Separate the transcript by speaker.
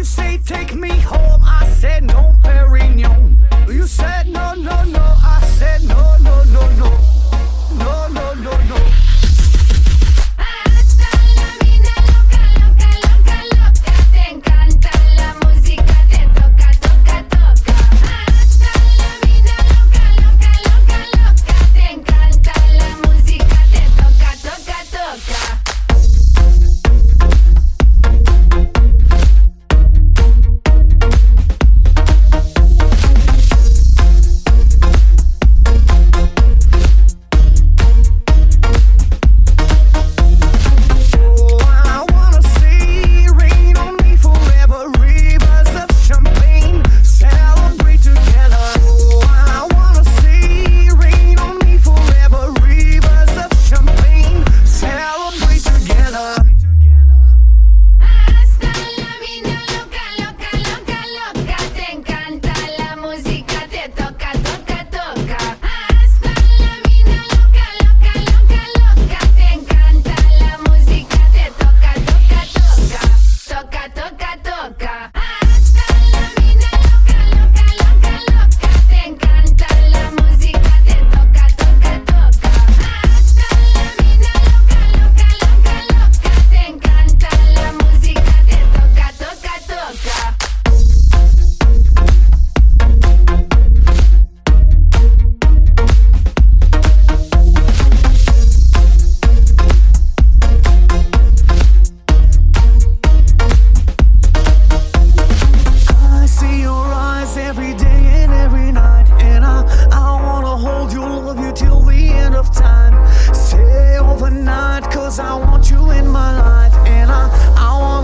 Speaker 1: say take me home, I said no, Perignon. You said no, no, no, I said no, no, no, no. No, no, no, no.
Speaker 2: Hasta la vida loca, loca, loca, loca. Te encanta la música, te toca, toca, toca. Hasta la vida loca, loca, loca, loca. Te encanta la música, te toca, toca, toca.
Speaker 1: I want you in my life, and I want